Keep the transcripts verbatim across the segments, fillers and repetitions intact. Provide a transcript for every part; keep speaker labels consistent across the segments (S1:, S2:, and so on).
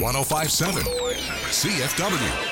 S1: one oh five point seven C F W.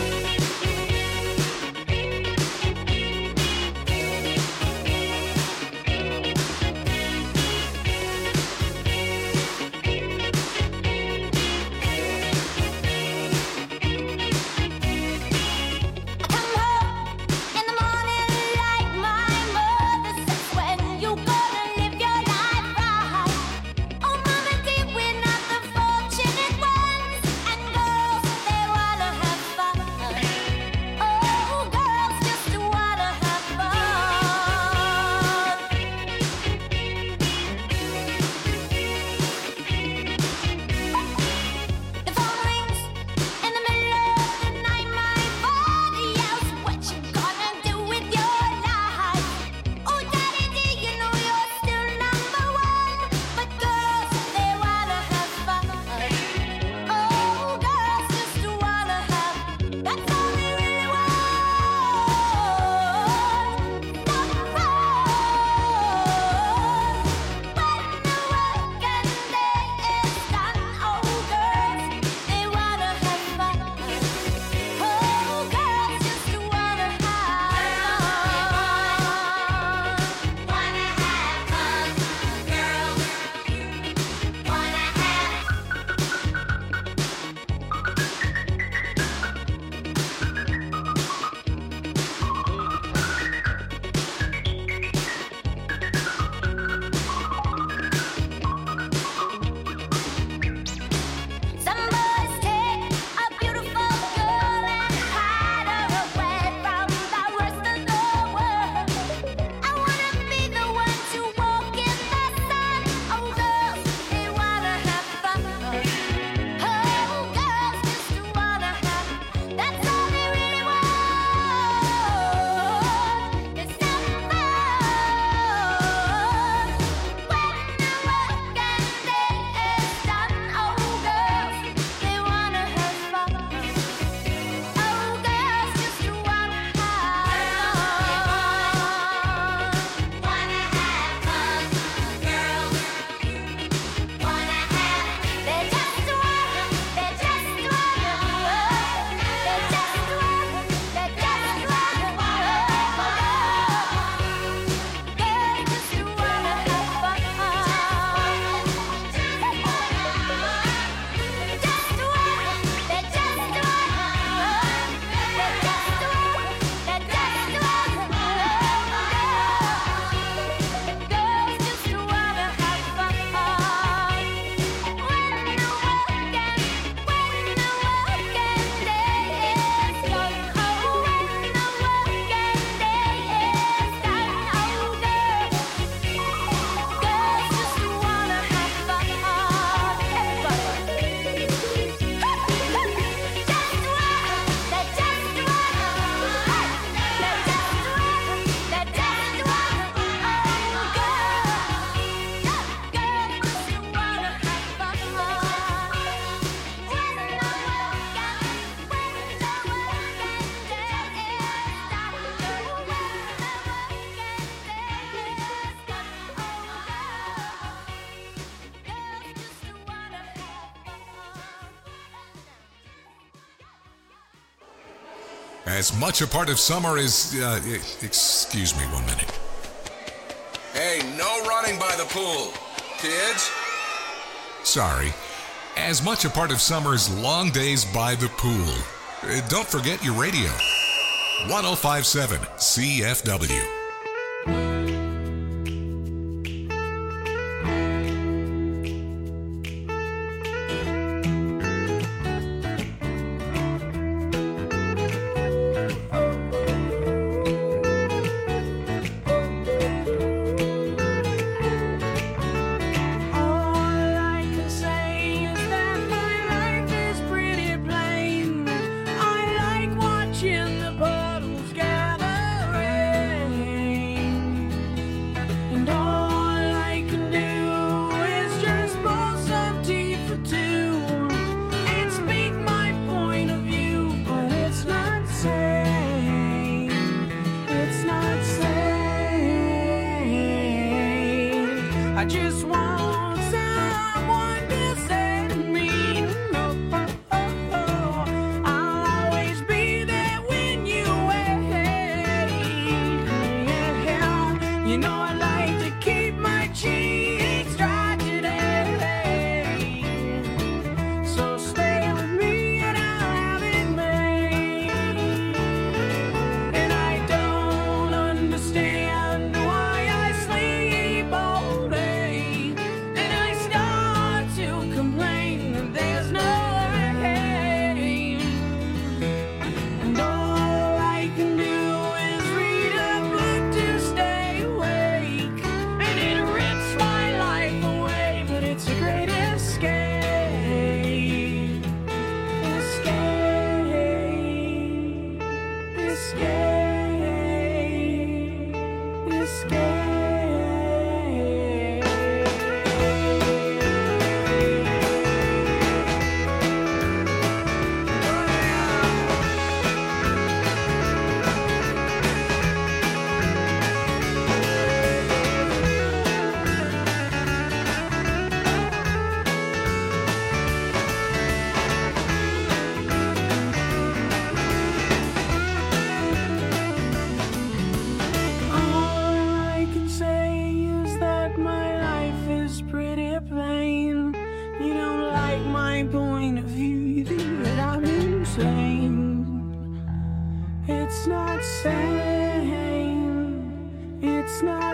S1: As much a part of summer as, uh, excuse me one minute.
S2: Hey, no running by the pool, kids.
S1: Sorry. As much a part of summer's long days by the pool. Uh, don't forget your radio. one oh five point seven C F W.
S3: I just want someone to set me up.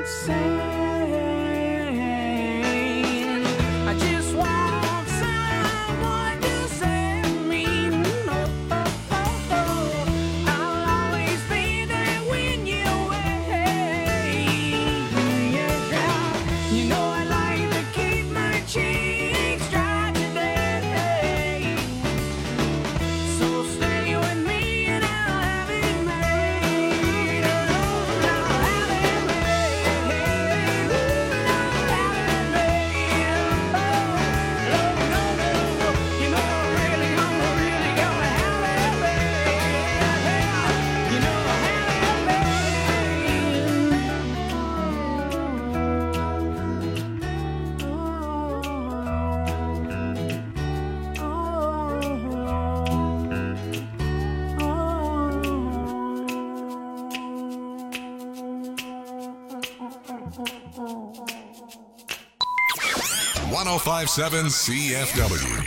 S1: one oh five point seven C F W.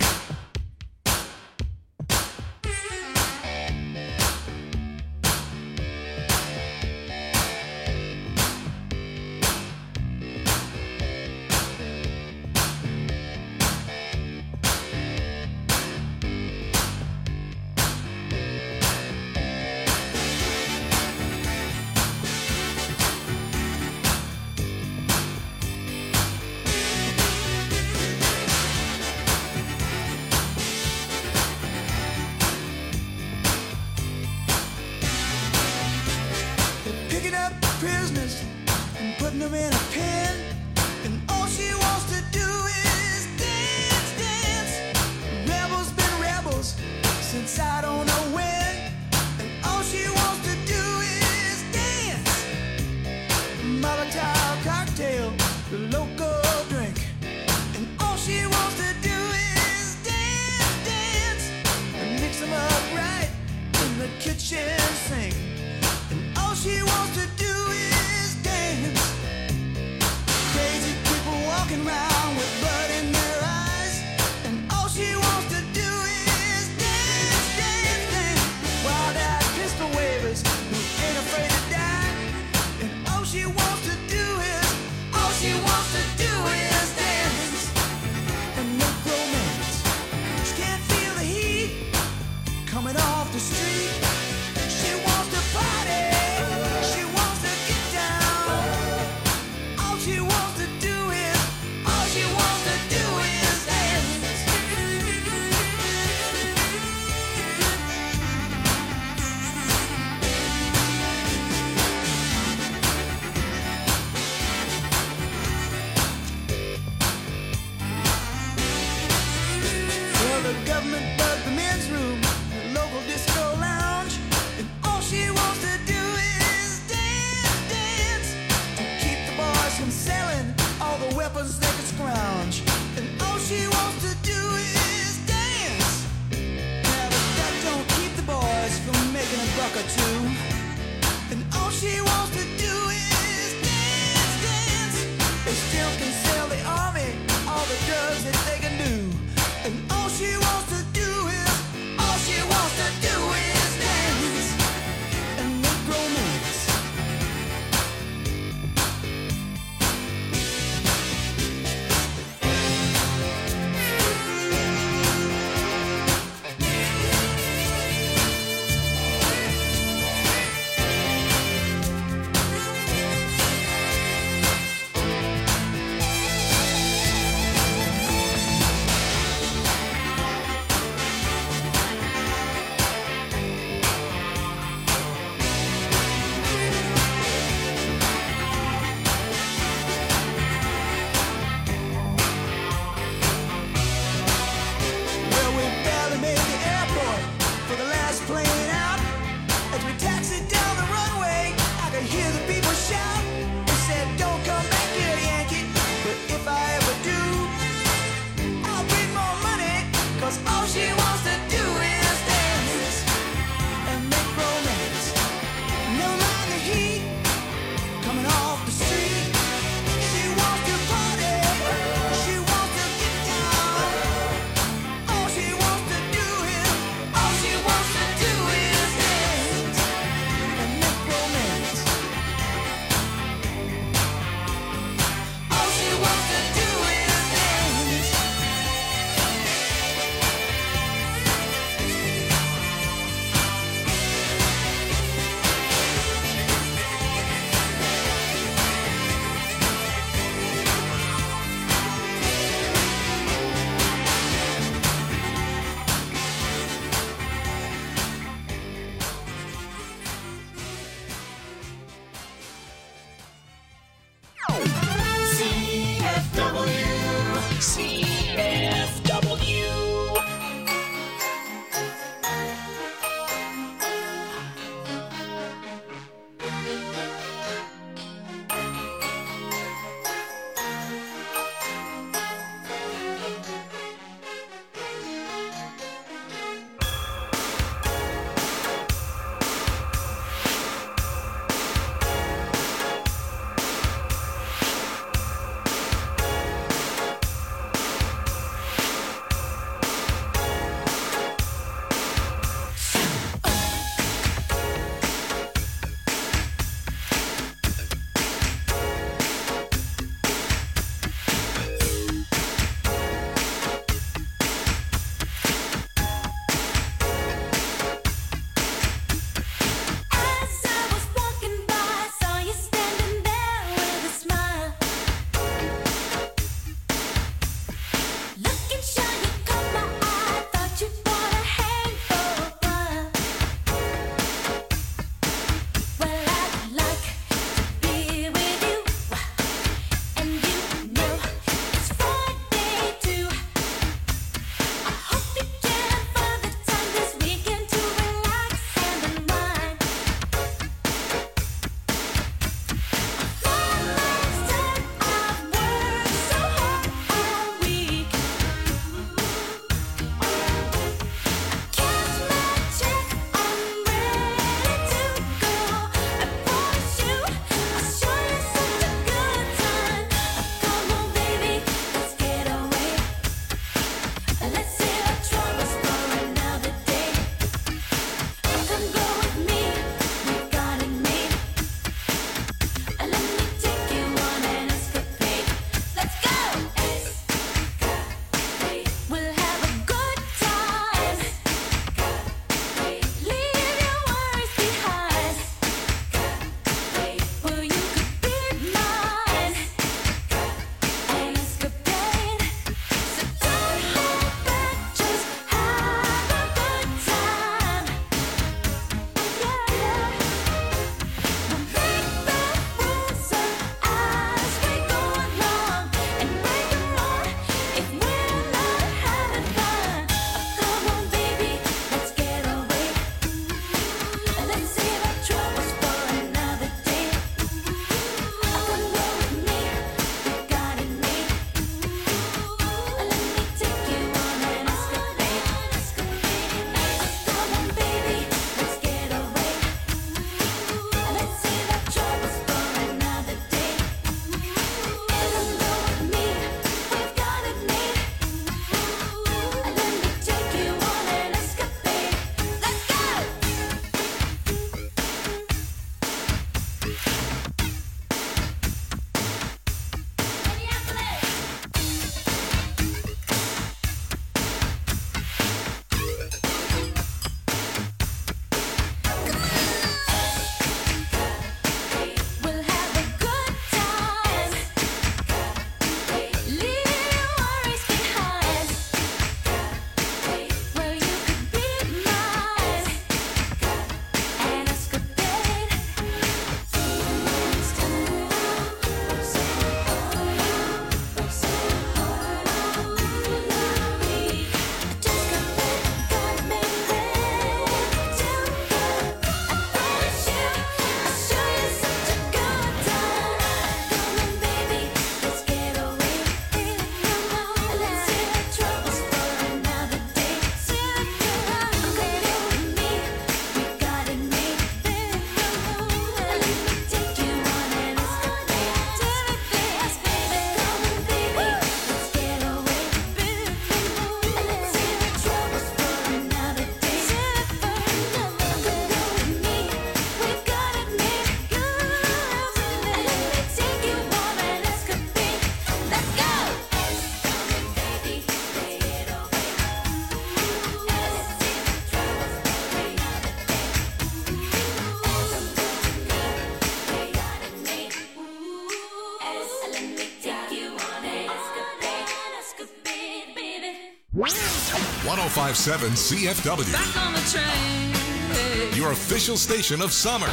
S1: one oh five point seven C F W.
S3: Back on the train. Hey.
S1: Your official station of summer.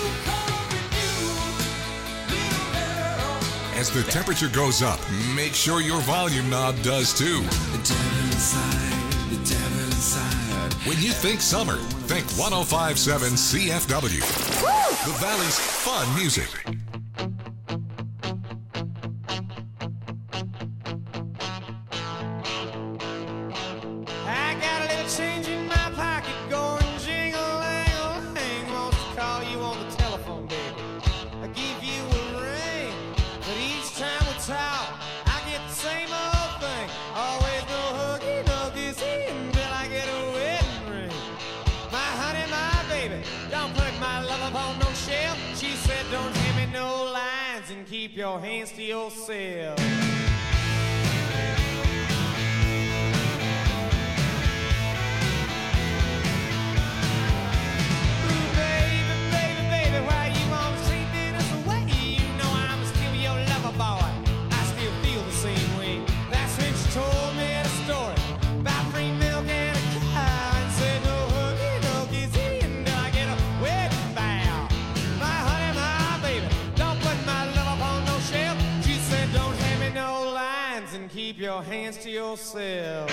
S1: As the temperature goes up, make sure your volume knob does too.
S4: The devil inside, the devil inside.
S1: When you think summer, think one oh five point seven C F W. Woo! The Valley's fun music.
S5: I got a little change in my pocket going jingle-lang-a-lang. Wants to call you on the telephone, baby. I give you a ring, but each time we talk, I get the same old thing. Always no huggy, no kissy until I get a wedding ring. My honey, my baby, don't put my love up on no shelf. She said don't hand me no lines and keep your hands to yourself. Keep your hands to yourself.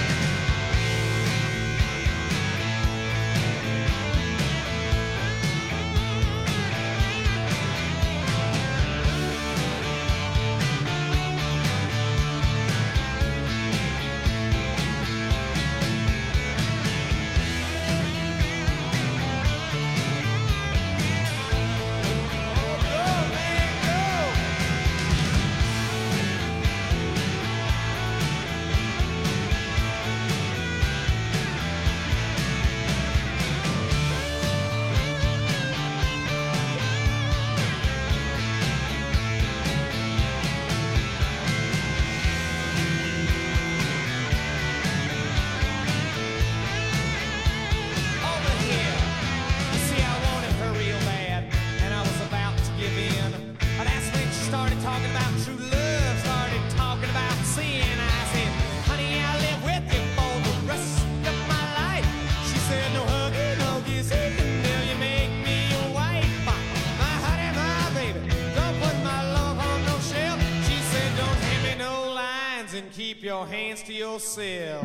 S5: Keep your hands to yourself.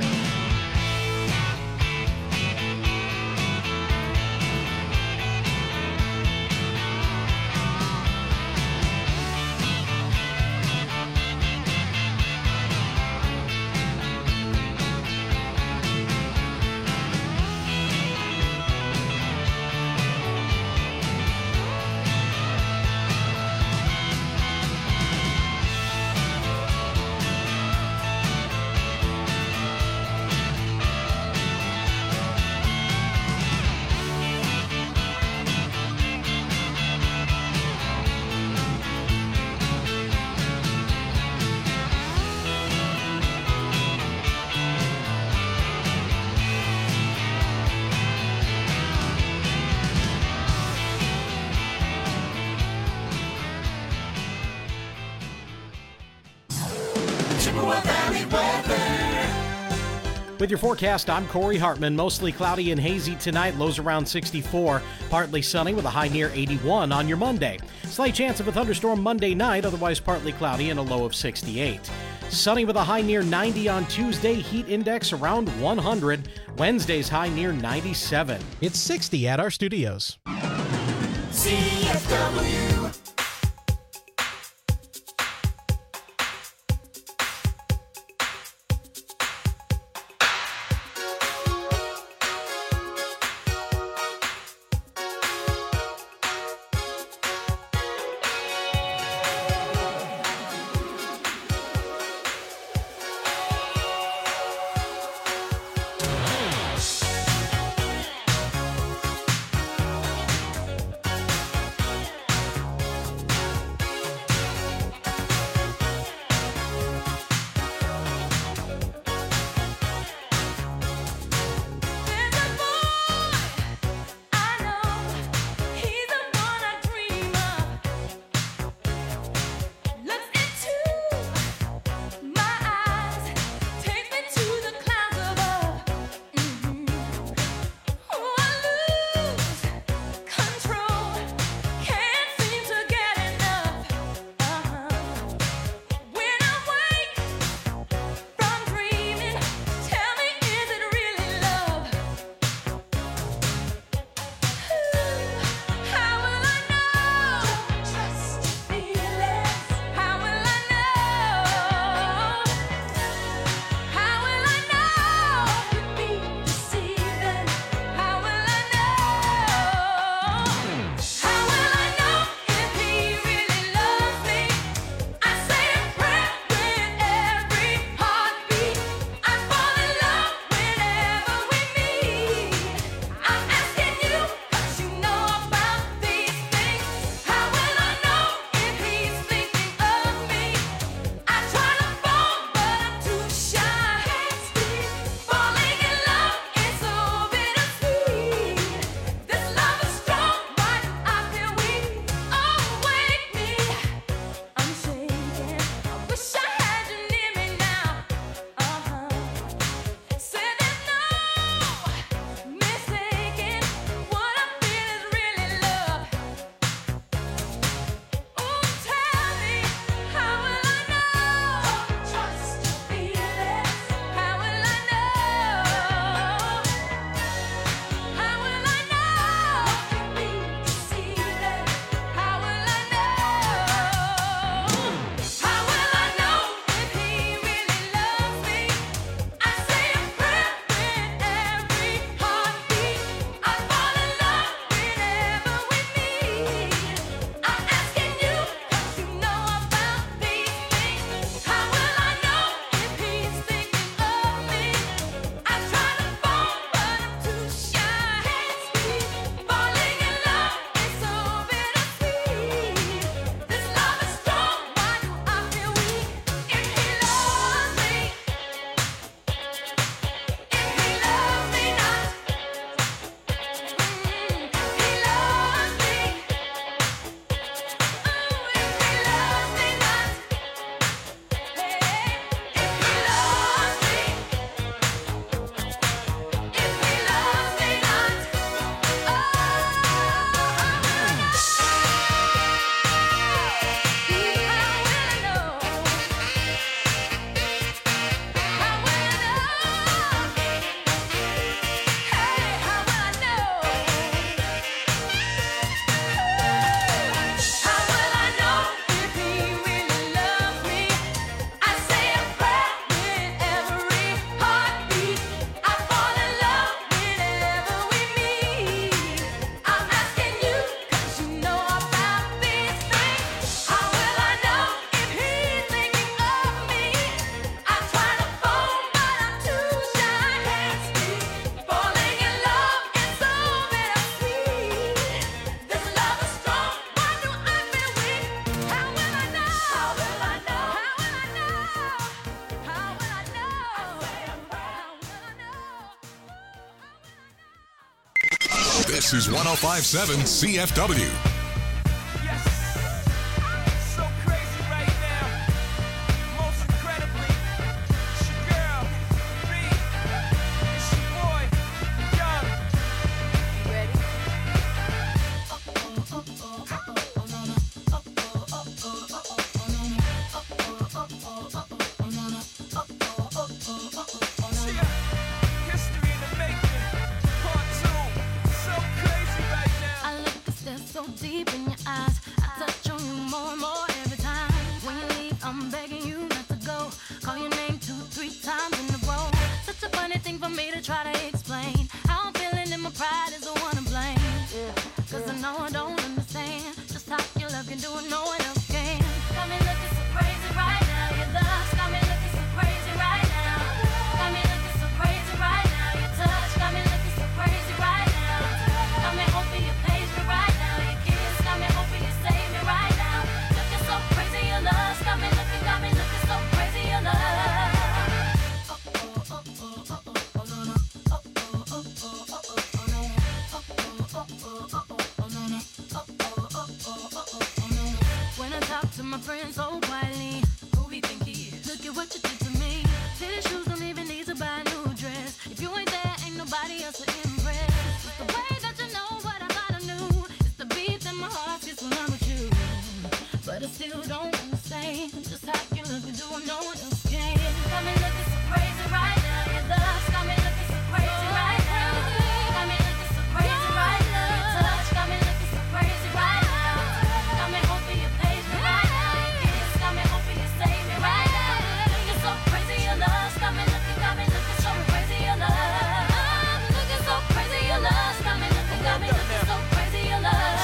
S6: With your forecast, I'm Corey Hartman. Mostly cloudy and hazy tonight, lows around sixty-four. Partly sunny with a high near eighty-one on your Monday. Slight chance of a thunderstorm Monday night, otherwise partly cloudy and a low of sixty-eight. Sunny with a high near ninety on Tuesday, heat index around one hundred. Wednesday's high near ninety-seven. It's sixty at our studios.
S7: C F W.
S1: This is one oh five point seven C F W.
S3: doing no one else can. Got me looking so crazy right now. Your love got me looking so crazy right now. Got me looking so crazy right now. Your touch got me looking so crazy right now. Got me hoping you page me right now. Your kiss got me hoping you save me right now. Looking so crazy, your love got me looking, got me looking so crazy, your love. When I talk to my friends so quietly, who we think he is? Look at what you did to me. Fitted shoes don't even need to buy a new dress. If you ain't there, ain't nobody else to impress. It's the way that you know what I thought I knew. It's the beat that my heart gets when I'm with you. But I still don't understand just how you look and doing no one else can. Got me looking so crazy right now. Your love got me looking so crazy right now. Got me looking so crazy right now. Your touch got me looking so crazy right now. Got me hoping you page me right now. Your kiss got me hoping you save me right now. Looking so crazy, your love got me looking, got me looking so crazy, your love. I'm looking so crazy, your love got me looking, got me looking so crazy, your love.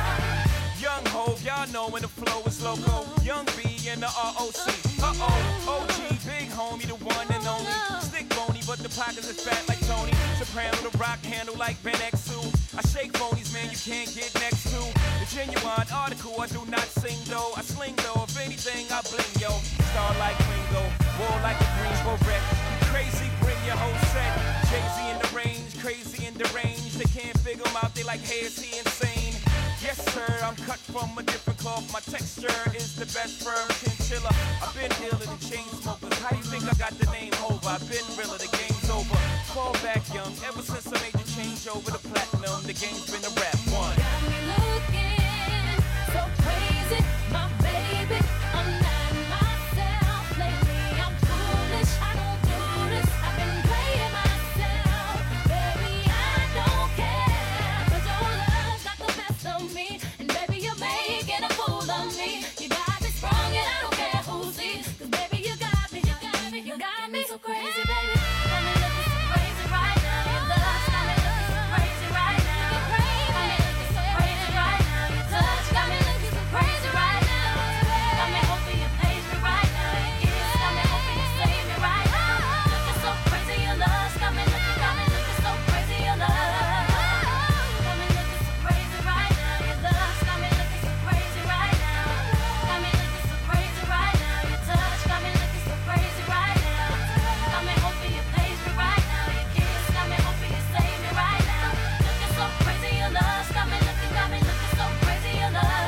S8: Young Hov, y'all know when the flow is loco. Young B and the R O C. Uh-oh, O G, big homie, the one and only. Stick bony, but the pockets is fat like Tony. Soprano, the rock handle like Ben X two. I shake phonies, man, you can't get next to. The genuine article, I do not sing though. I sling though, if anything, I bling, yo. Star like Ringo, war like a Greensboro wreck. Crazy, bring your whole set. Jay-Z in the range, crazy in the range. They can't figure him out, they like, hey, is he insane? Yes, sir, I'm cut from a different cloth. My texture is the best firm chinchilla. I've been iller than chain smokers. How you think I got the name over? I've been realer, the game's over. Fall back young, ever since I made the change over to platinum, the game's been a rap one.
S3: Got me looking so crazy, my baby. I'm not myself lately. I'm foolish, I don't do this. I've been playing myself, baby. I don't care, 'cause your love got the best of me, and baby you're making a fool of me. You got me sprung, and I don't care who sees, 'cause baby you got me, you got me, you got me so crazy, baby. Got me looking so crazy right now. Your love got me looking so crazy right now. Got me looking so crazy right now. Your touch got me looking so crazy right now. Got me hoping you page me right now. Your kiss got me hoping you save me right now. Looking so crazy, your love got me looking, got me looking so crazy, your love. Got me looking so crazy right now. Your love got me looking so crazy right now. Got me looking so crazy right now. Your touch got me looking so crazy right now. Got me hoping you page me right now. Your kiss got me hoping you save me right now. Looking so crazy, your love got me looking, got me looking so crazy, your love.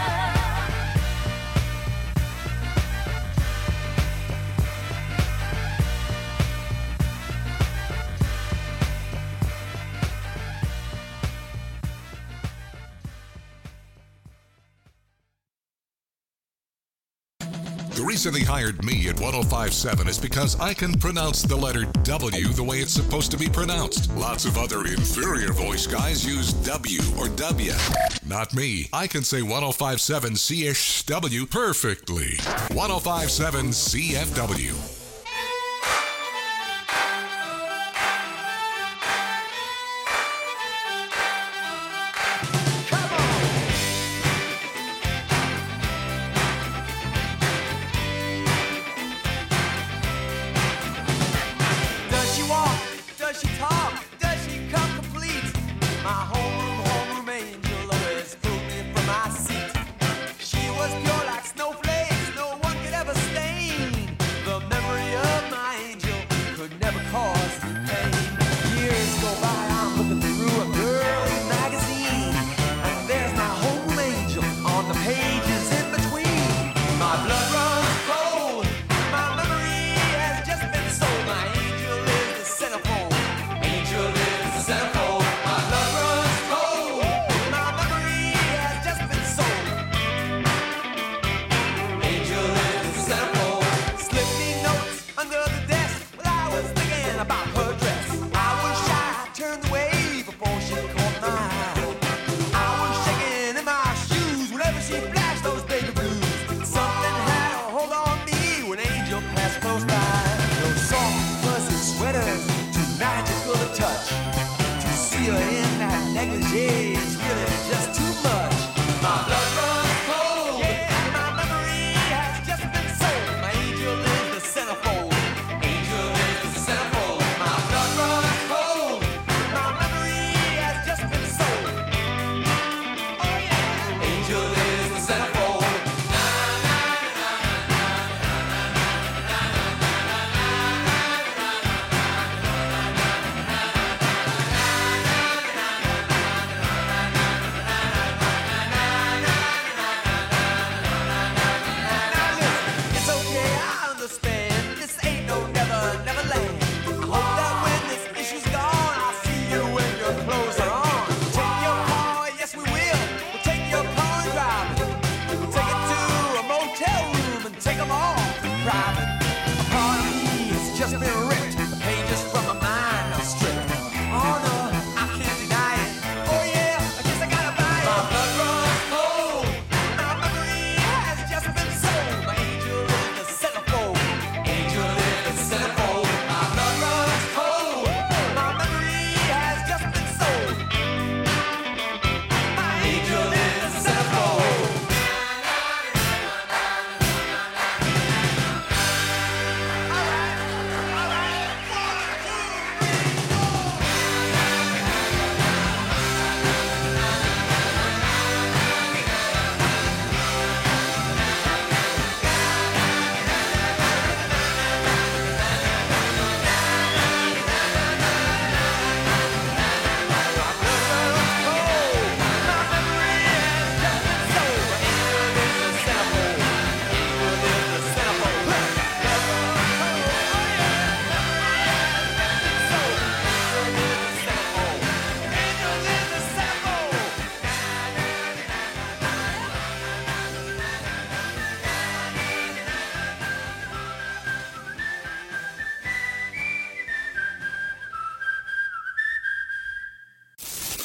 S1: The reason they hired me at one oh five point seven is because I can pronounce the letter W the way it's supposed to be pronounced. Lots of other inferior voice guys use W or W. Not me. I can say one oh five point seven C F W perfectly. one oh five point seven C F W.
S5: Does she walk? Does she talk? Does she come complete? My homeroom, homeroom angel always pulled me from my seat. She was pure like snowflakes, no one could ever stain. The memory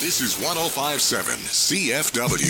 S1: This is one oh five point seven C F W.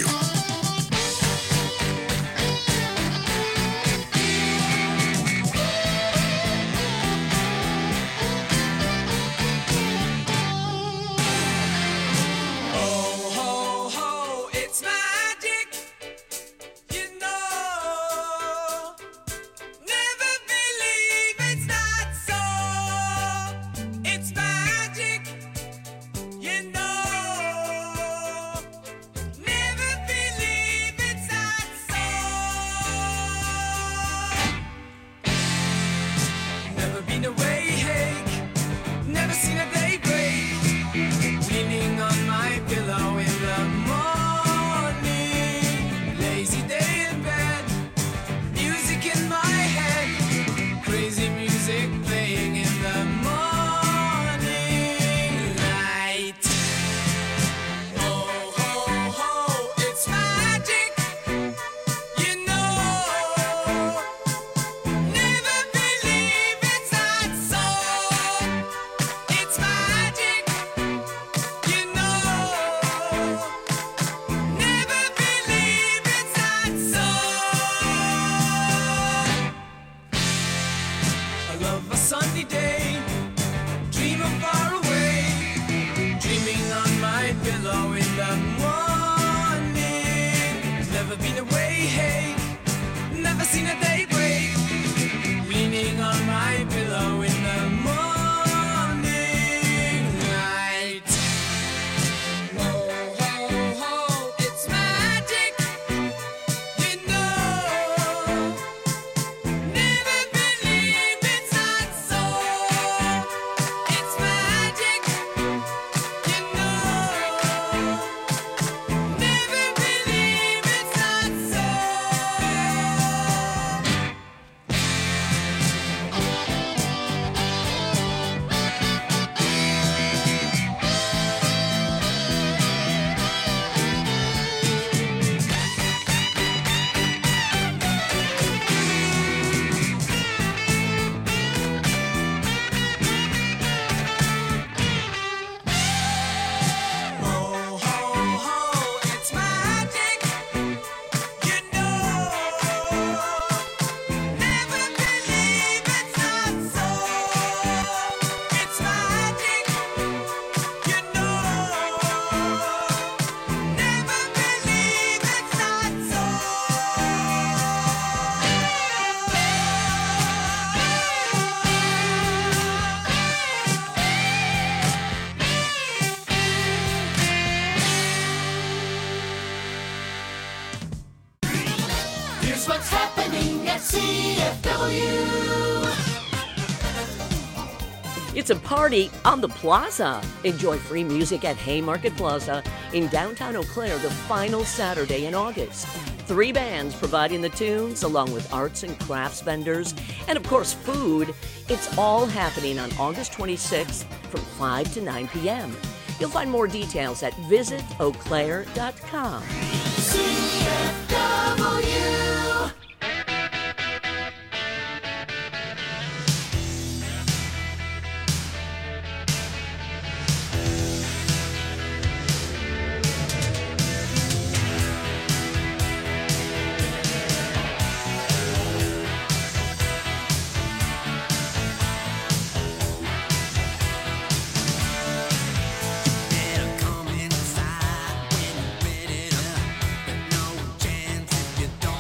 S7: What's happening at C F W?
S9: It's a party on the plaza. Enjoy free music at Haymarket Plaza in downtown Eau Claire the final Saturday in August. Three bands providing the tunes, along with arts and crafts vendors, and of course food. It's all happening on August twenty-sixth from five to nine p.m. You'll find more details at visit eau claire dot com.
S7: C F W.
S4: Come inside when you're ready to, but no chance if you don't.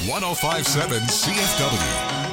S1: one oh five point seven C F W.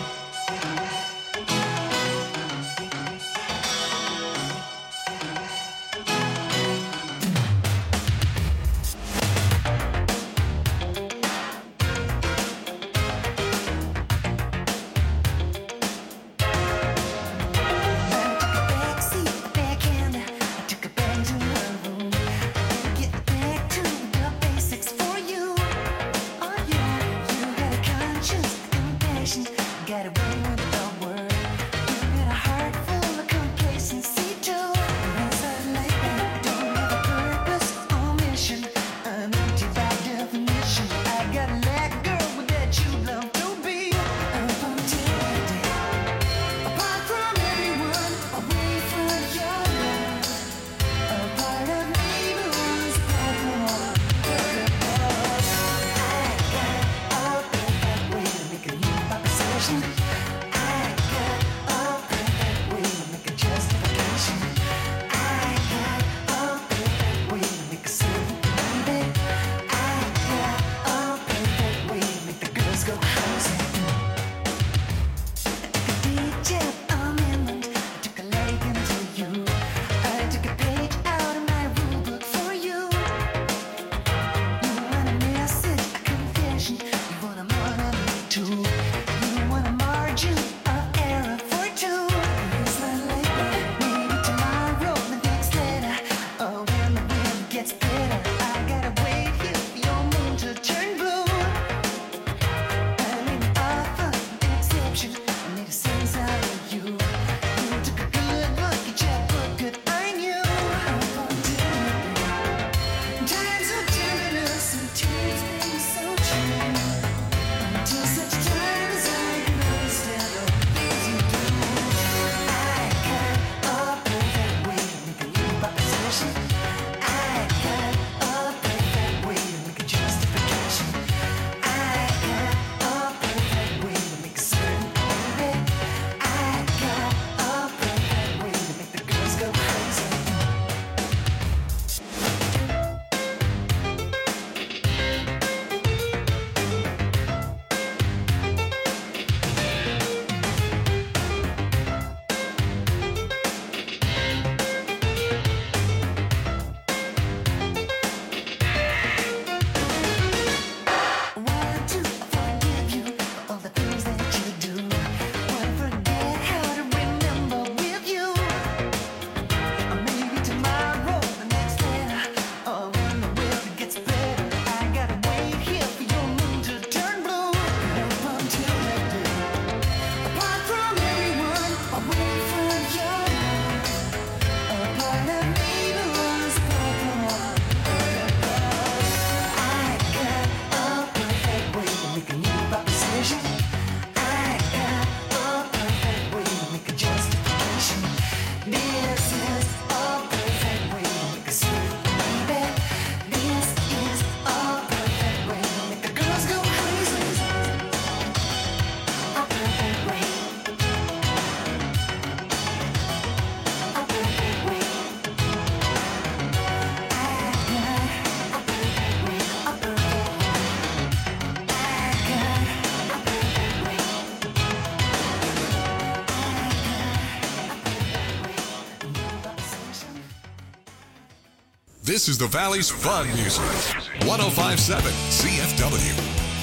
S1: This is the Valley's fun music. one oh five point seven C F W.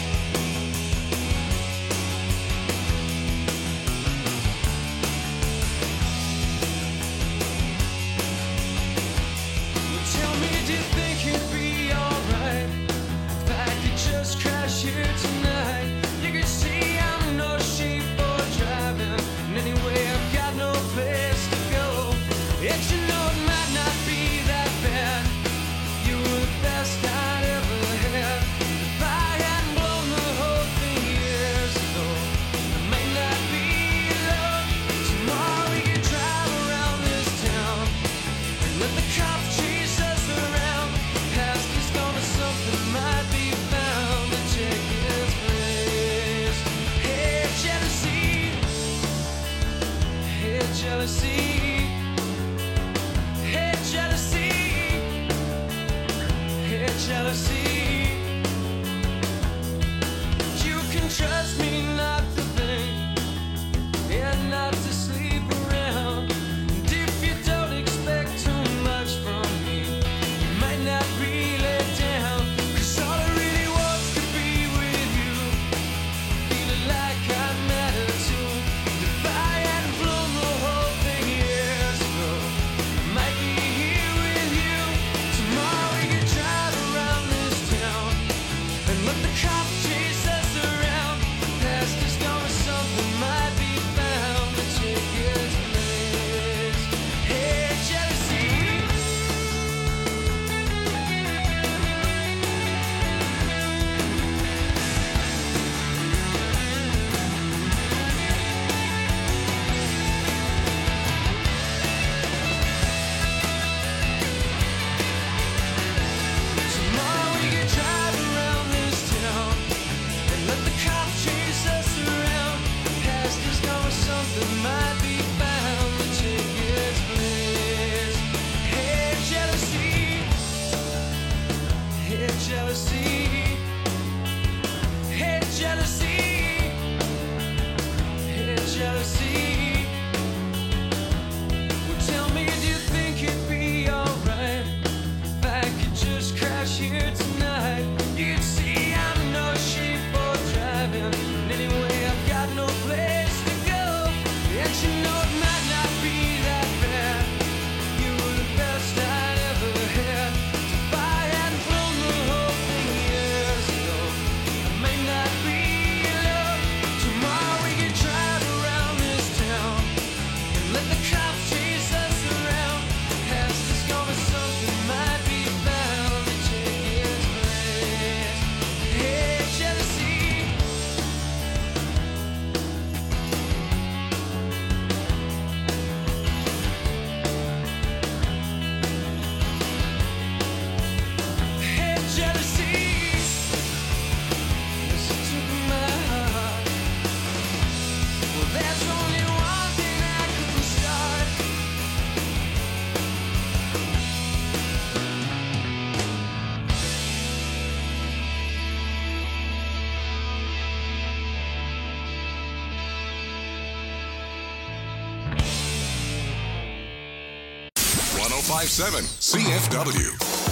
S5: Tell me, do you think it'd be alright if I could just crash here tonight? You can see I'm in no shape for driving, and anyway I've got no place to go. It's you know it might not be that bad. You were the best I'd ever had. If I hadn't blown the whole thing years ago, it might not be love. Tomorrow we can drive around this town and let the cops chase us around. Past is gonna something might be found to take its place. Hey jealousy, hey jealousy, hey jealousy, hey jealousy. You can
S1: five seven C F W.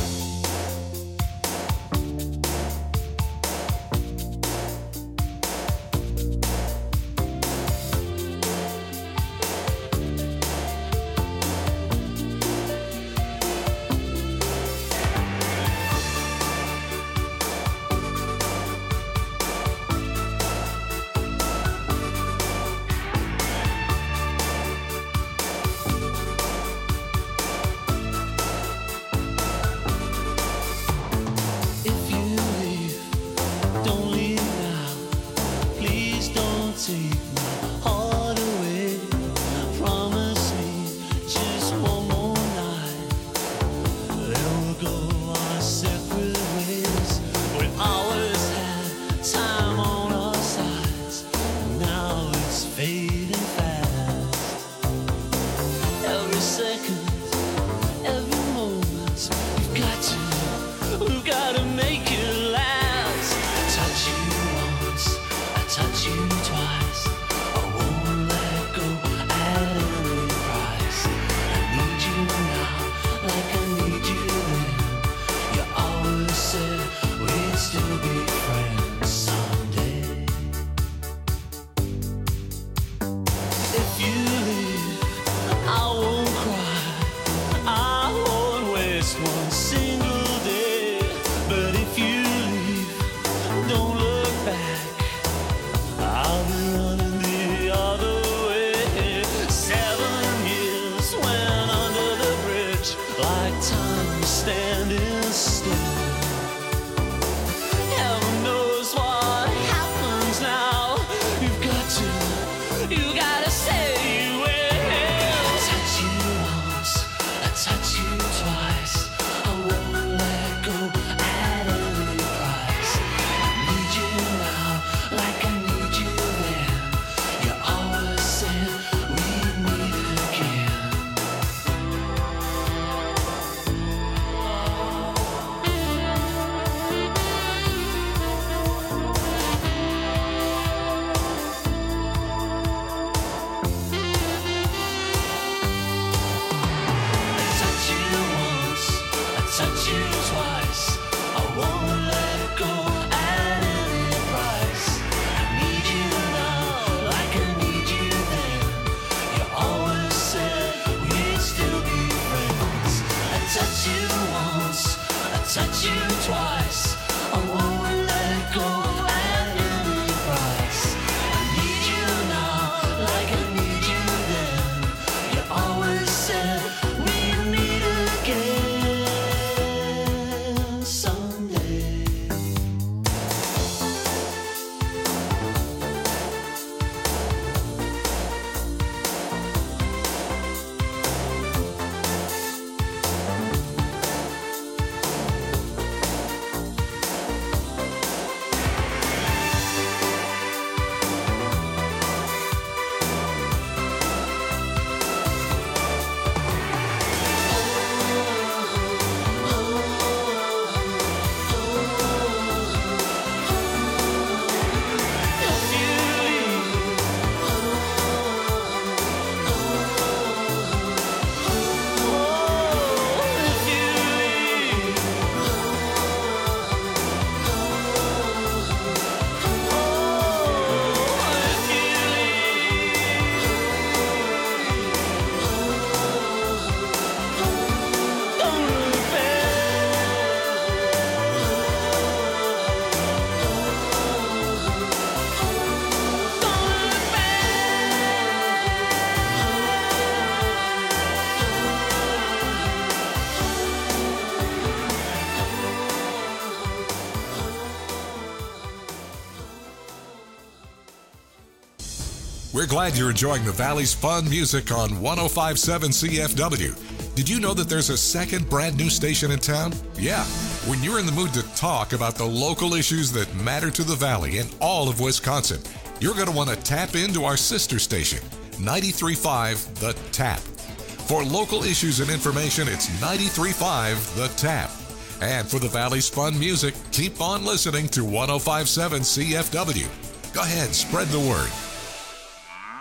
S1: We're glad you're enjoying the Valley's fun music on one oh five point seven C F W. Did you know that there's a second brand new station in town? Yeah. When you're in the mood to talk about the local issues that matter to the Valley and all of Wisconsin, you're going to want to tap into our sister station, ninety-three point five The Tap. For local issues and information, it's ninety-three point five The Tap. And for the Valley's fun music, keep on listening to one oh five point seven C F W. Go ahead, spread the word.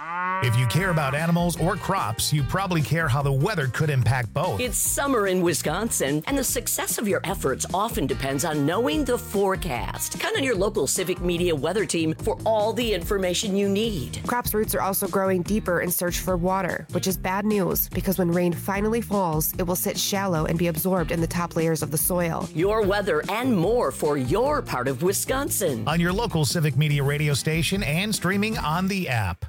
S10: If you care about animals or crops, you probably care how the weather could impact both.
S9: It's summer in Wisconsin, and the success of your efforts often depends on knowing the forecast. Count on your local Civic Media weather team for all the information you need.
S11: Crops' roots are also growing deeper in search for water, which is bad news because when rain finally falls, it will sit shallow and be absorbed in the top layers of the soil.
S9: Your weather and more for your part of Wisconsin.
S10: On your local Civic Media radio station and streaming on the app.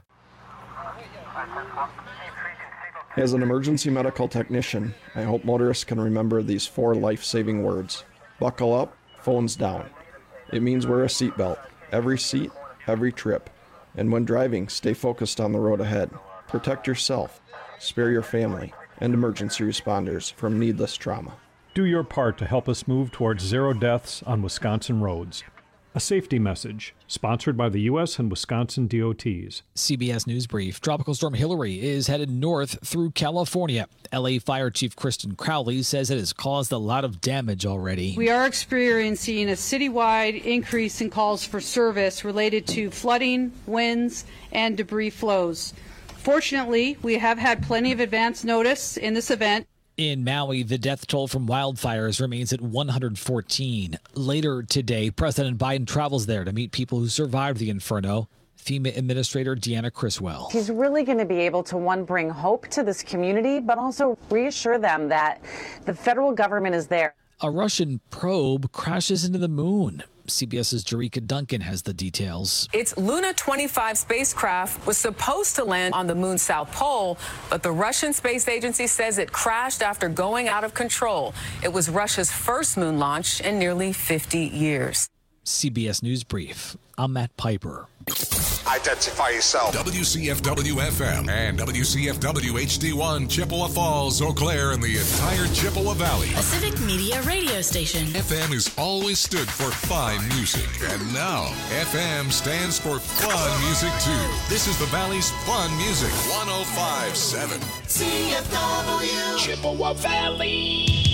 S12: As an emergency medical technician, I hope motorists can remember these four life-saving words. Buckle up, phones down. It means wear a seatbelt, every seat, every trip. And when driving, stay focused on the road ahead. Protect yourself, spare your family, and emergency responders from needless trauma.
S13: Do your part to help us move towards zero deaths on Wisconsin roads. A safety message, sponsored by the U S and Wisconsin D O Ts.
S14: C B S News Brief. Tropical Storm Hillary is headed north through California. L A Fire Chief Kristen Crowley says it has caused a lot of damage already.
S15: We are experiencing a citywide increase in calls for service related to flooding, winds, and debris flows. Fortunately, we have had plenty of advance notice in this event.
S14: In Maui, the death toll from wildfires remains at one hundred fourteen. Later today, President Biden travels there to meet people who survived the inferno. FEMA Administrator Deanna Criswell.
S16: He's really going to be able to, one, bring hope to this community, but also reassure them that the federal government is there.
S14: A Russian probe crashes into the moon. CBS's Jerika Duncan has the details.
S17: Its Luna twenty-five spacecraft was supposed to land on the moon's south pole, but the Russian Space Agency says it crashed after going out of control. It was Russia's first moon launch in nearly fifty years.
S14: C B S News Brief. I'm Matt Piper.
S1: Identify yourself. W C F W F M and W C F W H D one, Chippewa Falls, Eau Claire, and the entire Chippewa Valley.
S18: A Civic Media radio station.
S1: F M has always stood for fine music, and now F M stands for fun music too. This is the Valley's fun music. one oh five point seven
S7: C F W
S19: Chippewa Valley.